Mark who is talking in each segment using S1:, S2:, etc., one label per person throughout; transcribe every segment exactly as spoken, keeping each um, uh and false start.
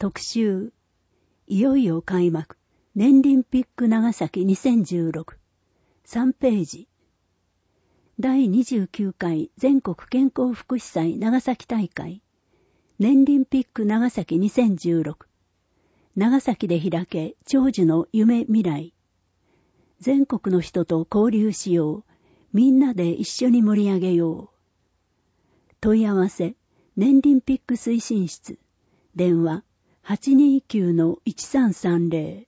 S1: 特集、いよいよ開幕、年リンピック長崎にせんじゅうろく、さんページ。だいにじゅうきゅうかい全国健康福祉祭長崎大会、年リンピック長崎にせんじゅうろく、長崎で開け長寿の夢未来。全国の人と交流しよう、みんなで一緒に盛り上げよう。問い合わせ、年リンピック推進室、電話 はちにきゅうのいちさんさんぜろ。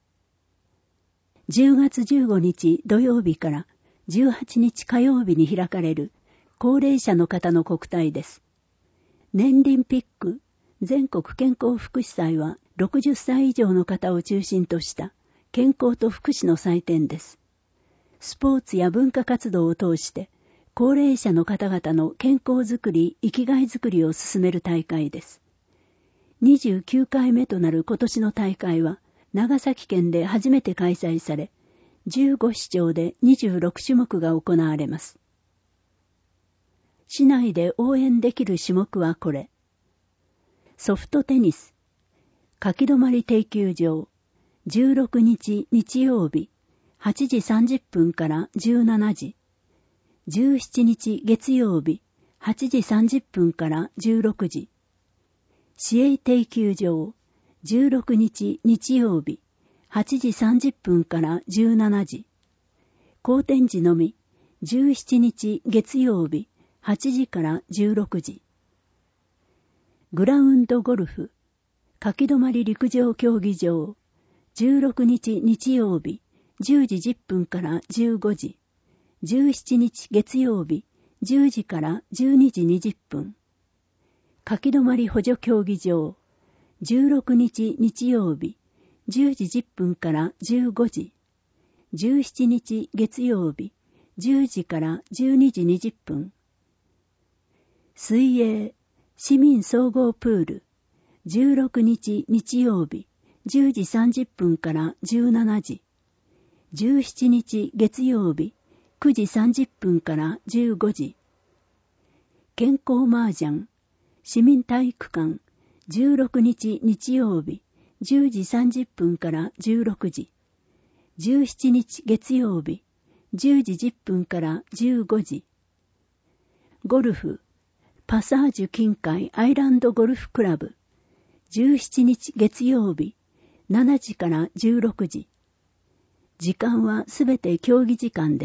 S1: じゅうがつじゅうごにち土曜日からじゅうはちにち火曜日に開かれる高齢者の方の国体です。年リンピック全国健康福祉祭はろくじゅっさい以上の方を中心とした健康と福祉の祭典です。スポーツや文化活動を通して高齢者の方々の健康づくり、生きがいづくりを進める大会です。にじゅうきゅうかいめとなる今年の大会は長崎県で初めて開催され、じゅうごしちょうでにじゅうろくしゅもくが行われます。市内で応援できる種目はこれ。ソフトテニス、書き止まり定休場、じゅうろくにち日曜日、はちじさんじゅっぷんからじゅうしちじ、じゅうしちにち月曜日、はちじさんじゅっぷんからじゅうろくじ、市営定休場、じゅうろくにち日曜日、はちじさんじゅっぷんからじゅうしちじ、公展時のみ、じゅうしちにち月曜日、はちじからじゅうろくじ。グラウンドゴルフ、書き止まり陸上競技場、じゅうろくにち日曜日、じゅうじじゅっぷんからじゅうごじ、じゅうしちにち月曜日、じゅうじからじゅうにじにじゅっぷん。書き止まり補助競技場、じゅうろくにち日曜日、じゅうじじゅっぷんからじゅうごじ、じゅうしちにち月曜日、じゅうじからじゅうにじにじゅっぷん。水泳、市民総合プール、じゅうろくにち日曜日、じゅうじさんじゅっぷんからじゅうしちじ、じゅうしちにち月曜日、くじさんじゅっぷんからじゅうごじ。健康麻雀、市民体育館、じゅうろくにち日曜日、じゅうじさんじゅっぷんからじゅうろくじ、じゅうしちにち月曜日、じゅうじじゅっぷんからじゅうごじ。ゴルフ、パサージュ近海アイランドゴルフクラブ、じゅうしちにち月曜日、しちじからじゅうろくじ。時間はすべて競技時間です。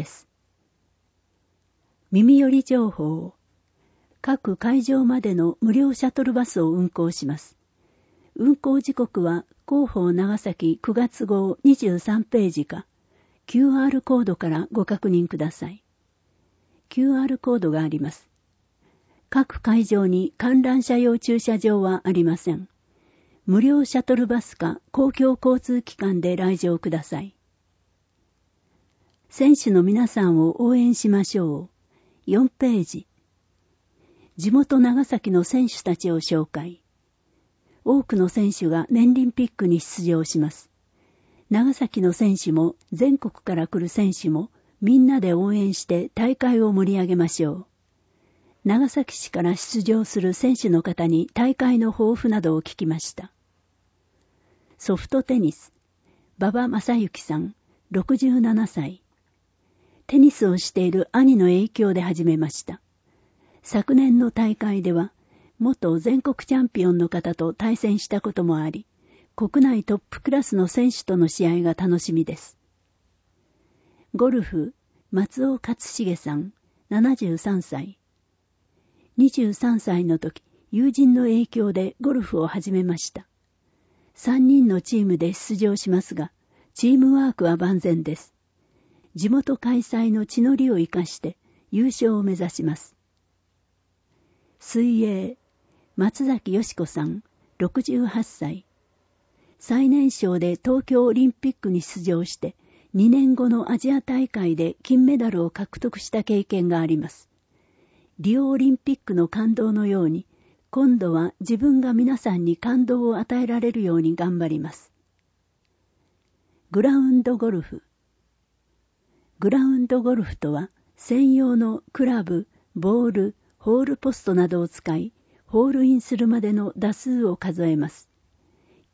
S1: 耳寄り情報、各会場までの無料シャトルバスを運行します。運行時刻は広報長崎くがつごうにじゅうさんページか キューアール コードからご確認ください。キューアール コードがあります。各会場に観覧車用駐車場はありません。無料シャトルバスか公共交通機関で来場ください。選手の皆さんを応援しましょう。よんページ。地元長崎の選手たちを紹介。多くの選手が年リンピックに出場します。長崎の選手も全国から来る選手もみんなで応援して大会を盛り上げましょう。長崎市から出場する選手の方に大会の抱負などを聞きました。ソフトテニス、馬場正幸さん、ろくじゅうななさい。テニスをしている兄の影響で始めました。昨年の大会では、元全国チャンピオンの方と対戦したこともあり、国内トップクラスの選手との試合が楽しみです。ゴルフ、松尾勝重さん、ななじゅうさんさい。にじゅうさんさいの時、友人の影響でゴルフを始めました。さんにんのチームで出場しますが、チームワークは万全です。地元開催の地の利を生かして優勝を目指します。水泳、松崎よし子さん、ろくじゅうはっさい。最年少で東京オリンピックに出場して、にねんごのアジア大会で金メダルを獲得した経験があります。リオオリンピックの感動のように、今度は自分が皆さんに感動を与えられるように頑張ります。グラウンドゴルフ。グラウンドゴルフとは、専用のクラブ、ボール、ホールポストなどを使い、ホールインするまでの打数を数えます。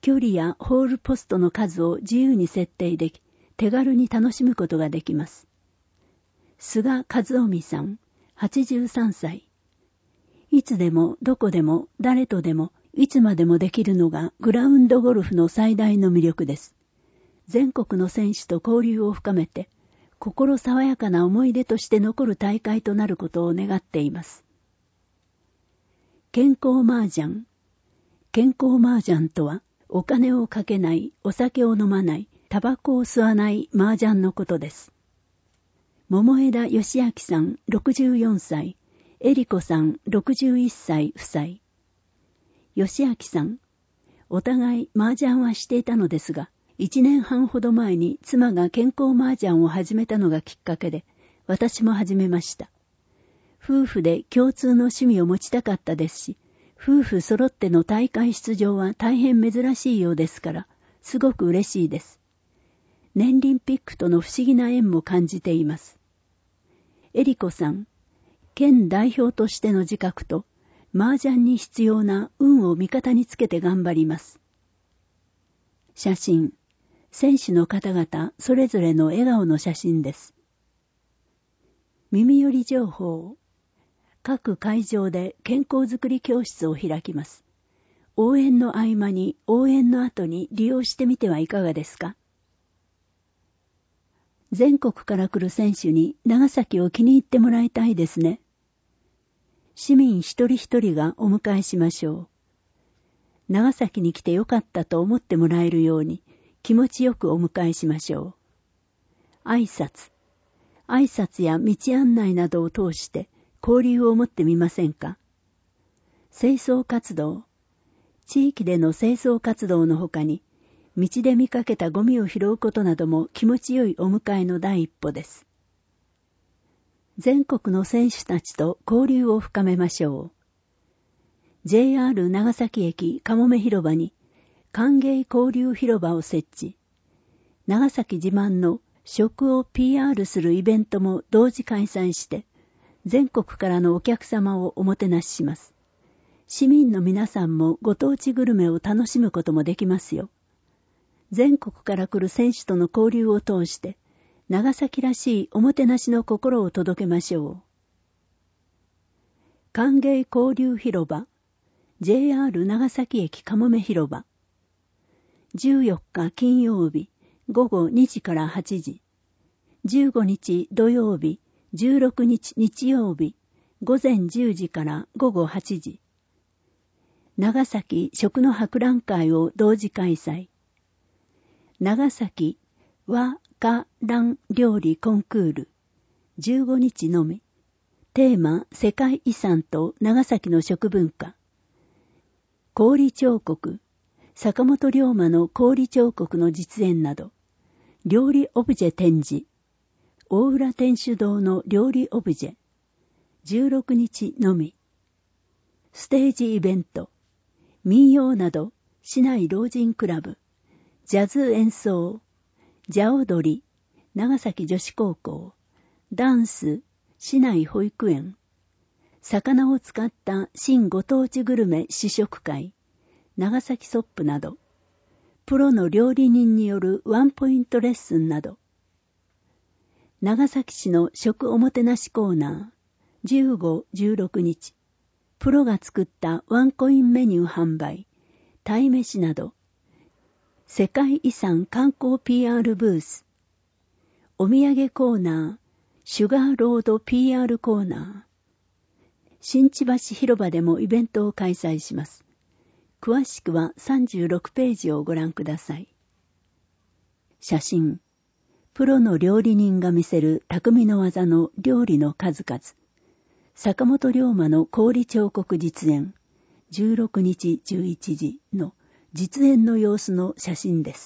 S1: 距離やホールポストの数を自由に設定でき、手軽に楽しむことができます。菅和臣さん、はちじゅうさんさい。いつでもどこでも誰とでもいつまでもできるのがグラウンドゴルフの最大の魅力です。全国の選手と交流を深めて、心爽やかな思い出として残る大会となることを願っています。健康麻雀。健康麻雀とは、お金をかけない、お酒を飲まない、タバコを吸わない麻雀のことです。桃枝義明さんろくじゅうよんさい、恵里子さんろくじゅういっさい夫妻。義明さん、お互い麻雀はしていたのですが、一年半ほど前に妻が健康麻雀を始めたのがきっかけで、私も始めました。夫婦で共通の趣味を持ちたかったですし、夫婦揃っての大会出場は大変珍しいようですから、すごく嬉しいです。年輪ピックとの不思議な縁も感じています。恵里子さん、県代表としての自覚と、麻雀に必要な運を味方につけて頑張ります。写真、選手の方々それぞれの笑顔の写真です。耳寄り情報。各会場で健康づくり教室を開きます。応援の合間に応援の後に利用してみてはいかがですか？全国から来る選手に長崎を気に入ってもらいたいですね。市民一人一人がお迎えしましょう。長崎に来てよかったと思ってもらえるように気持ちよくお迎えしましょう。挨拶。挨拶や道案内などを通して交流を持ってみませんか？清掃活動。地域での清掃活動のほかに、道で見かけたゴミを拾うことなども気持ちよいお迎えの第一歩です。全国の選手たちと交流を深めましょう。ジェイアール 長崎駅かもめ広場に歓迎交流広場を設置。長崎自慢の食を ピーアール するイベントも同時開催して、全国からのお客様をおもてなしします。市民の皆さんもご当地グルメを楽しむこともできますよ。全国から来る選手との交流を通して、長崎らしいおもてなしの心を届けましょう。歓迎交流広場。ジェイアール 長崎駅かもめ広場。じゅうよっか金曜日ごごにじからはちじ。じゅうごにち土曜日、じゅうろくにち日曜日、ごぜんじゅうじからごごはちじ。長崎食の博覧会を同時開催。長崎和華蘭料理コンクール。じゅうごにちのみ。テーマ世界遺産と長崎の食文化。氷彫刻、坂本龍馬の氷彫刻の実演など、料理オブジェ展示、大浦天主堂の料理オブジェ、じゅうろくにちのみ、ステージイベント、民謡など、市内老人クラブ、ジャズ演奏、ジャ踊り、長崎女子高校、ダンス、市内保育園、魚を使った新ご当地グルメ試食会、長崎ソップなど、プロの料理人によるワンポイントレッスンなど、長崎市の食おもてなしコーナー、じゅうご、じゅうろくにち、プロが作ったワンコインメニュー販売、鯛めしなど、世界遺産観光 ピーアール ブース、お土産コーナー、シュガーロード ピーアール コーナー、新千橋広場でもイベントを開催します。詳しくはさんじゅうろくページをご覧ください。写真。プロの料理人が見せる匠の技の料理の数々。坂本龍馬の氷彫刻実演。じゅうろくにちじゅういちじの実演の様子の写真です。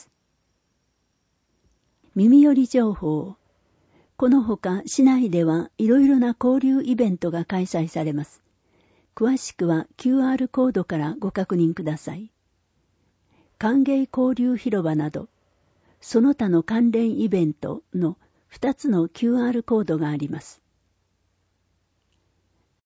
S1: 耳寄り情報。このほか市内ではいろいろな交流イベントが開催されます。詳しくは キューアール コードからご確認ください。歓迎交流広場など、その他の関連イベントのふたつの キューアール コードがあります。